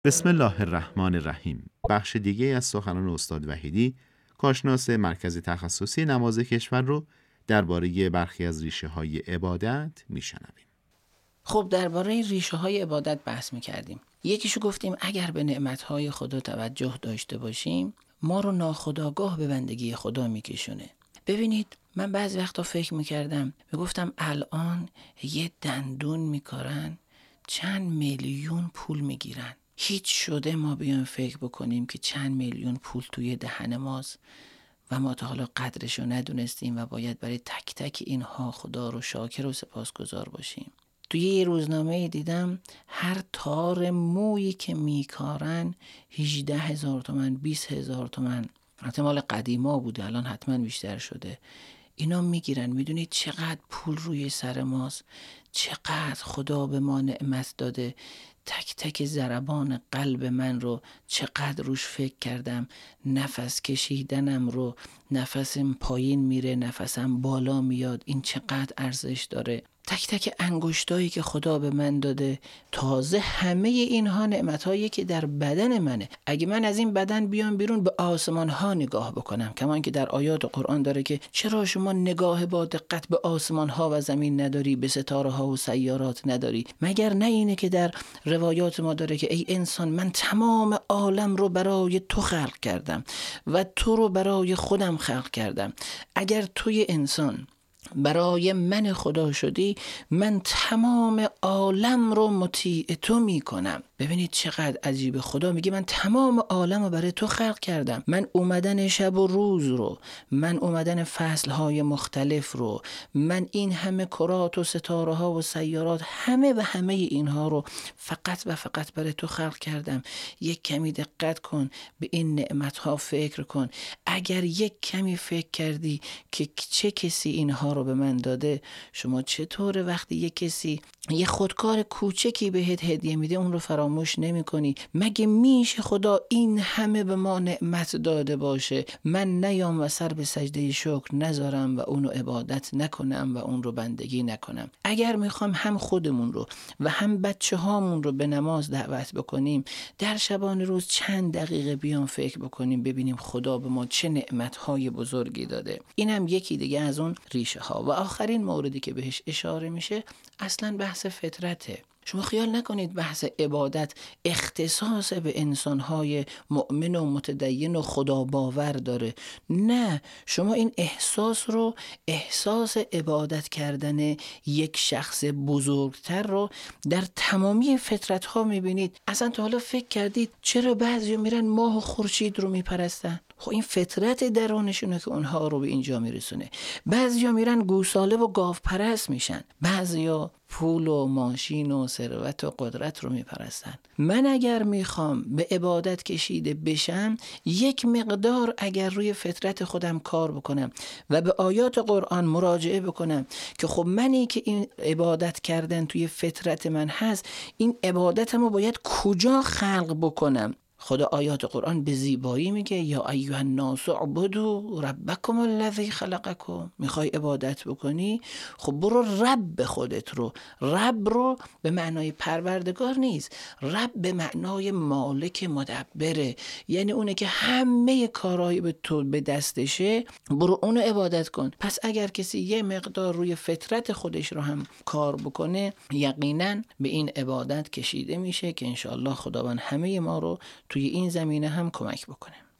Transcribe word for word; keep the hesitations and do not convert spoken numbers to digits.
بسم الله الرحمن الرحیم. بخش دیگه از سخنان استاد وحیدی، کارشناس مرکز تخصصی نماز کشور رو درباره برخی از ریشه های عبادت میشنویم. خب درباره ریشه های عبادت بحث میکردیم. یکیشو گفتیم اگر به نعمت های خدا توجه داشته باشیم، ما رو ناخودآگاه به بندگی خدا میکشونه. ببینید، من بعضی وقتا فکر میکردم، میگفتم الان یه دندون میکارن چند میلیون پول میگیرن. هیچ شده ما بیایم فکر بکنیم که چند میلیون پول توی دهن ماست و ما تا حالا قدرشو ندونستیم و باید برای تک تک اینها خدا رو شاکر و سپاسگزار باشیم. توی یه روزنامه دیدم هر تار مویی که میکارن هجده هزار تومن، بیست هزار تومن، حتی مال قدیما بوده، الان حتما بیشتر شده، اینا میگیرن. میدونید چقدر پول روی سر ماست، چقدر خدا به ما نعمت داده. تک تک ضربان قلب من رو چقدر روش فکر کردم، نفس کشیدنم رو، نفسم پایین میره نفسم بالا میاد، این چقدر ارزش داره. تک تک انگشتایی که خدا به من داده، تازه همه اینها نعمتهایی که در بدن منه. اگه من از این بدن بیام بیرون به آسمان ها نگاه بکنم، کمان که در آیات قرآن داره که چرا شما نگاه با دقت به آسمان ها و زمین نداری، به ستاره ها و سیارات نداری؟ مگر نه اینه که در روایات ما داره که ای انسان، من تمام عالم رو برای تو خلق کردم و تو رو برای خودم خلق کردم. اگر توی انسان برای من خدا شدی، من تمام عالم رو مطیع تو می کنم. ببینید چقدر عجیبه. خدا میگه من تمام عالم رو برای تو خلق کردم. من اومدن شب و روز رو، من اومدن فصلهای مختلف رو، من این همه کرات و ستاره ها و سیارات، همه و همه اینها رو فقط و فقط برای تو خلق کردم. یک کمی دقت کن، به این نعمت ها فکر کن. اگر یک کمی فکر کردی که چه کسی اینها رو به من داده، شما چطوره وقتی یک کسی یه خودکار کوچکی بهت هدیه میده اون رو فراموش نمی کنی؟ مگه میشه خدا این همه به ما نعمت داده باشه من نیام و سر به سجده شکر نذارم و اون رو عبادت نکنم و اون رو بندگی نکنم؟ اگر میخوام هم خودمون رو و هم بچه هامون رو به نماز دعوت بکنیم، در شبان روز چند دقیقه بیام فکر بکنیم ببینیم خدا به ما چه نعمتهای بزرگی داده. اینم یکی دیگه از اون ریشه ها. و آخرین موردی که بهش اشاره میشه اصلا بحث فطرته. شما خیال نکنید بحث عبادت اختصاص به انسانهای مؤمن و متدین و خدا باور داره. نه، شما این احساس رو، احساس عبادت کردن یک شخص بزرگتر رو در تمامی فطرت ها میبینید. اصلا تا حالا فکر کردید چرا بعضی میرن ماه و خورشید رو میپرستن؟ خب این فطرت درونشونه که اونها رو به اینجا میرسونه. بعضیا میرن گوساله و گاو پرست میشن، بعضیا پول و ماشین و ثروت و قدرت رو میپرستن. من اگر میخوام به عبادت کشیده بشم، یک مقدار اگر روی فطرت خودم کار بکنم و به آیات قرآن مراجعه بکنم که خب منی که این عبادت کردن توی فطرت من هست، این عبادتمو باید کجا خلق بکنم؟ خدا آیات قرآن به زیبایی میگه یا ایها الناس اعبدوا ربکم الذی خلقکم. میخوای عبادت بکنی؟ خب برو رب خودت رو. رب رو به معنای پروردگار نیست، رب به معنای مالک مدبره، یعنی اونه که همه کارهای به تو به دستشه، برو اونو عبادت کن. پس اگر کسی یه مقدار روی فطرت خودش رو هم کار بکنه، یقینا به این عبادت کشیده میشه که انشاءالله خداوند همه ما رو توی این زمینه هم کمک بکنه.